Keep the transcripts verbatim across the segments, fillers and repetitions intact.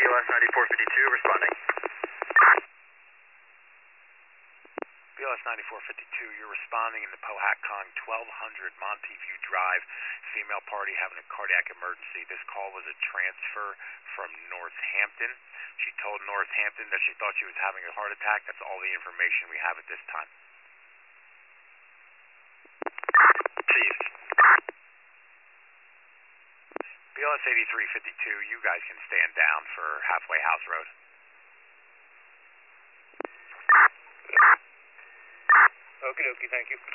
B L S ninety-four fifty-two responding. B L S ninety-four fifty-two, you're responding in the Powhatan twelve hundred Monte View Drive. Female party having a cardiac emergency. This call was a transfer from Northampton. She told Northampton that she thought she was having a heart attack. That's all the information we have at this time. Chief. B L S eighty-three fifty-two, you guys can stand down for Halfway House Road. Okie dokie, thank you.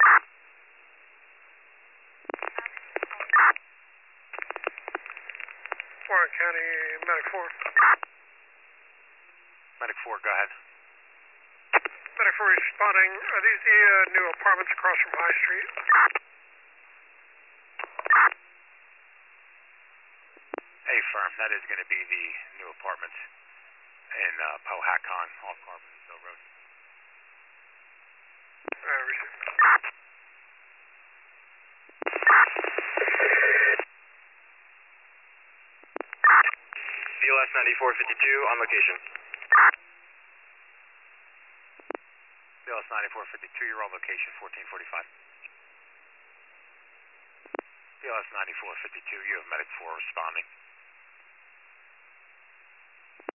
Warren County, Medic four. Medic four, go ahead. Medic four responding. Are these the uh, new apartments across from High Street? Hey, firm, that is going to be the new apartments in uh, Powhatan off Carbondale Road. Uh, receive. B L S ninety-four fifty-two on location. B L S ninety-four fifty-two, you're on location fourteen forty-five. B L S ninety-four fifty-two, you have Medic four responding.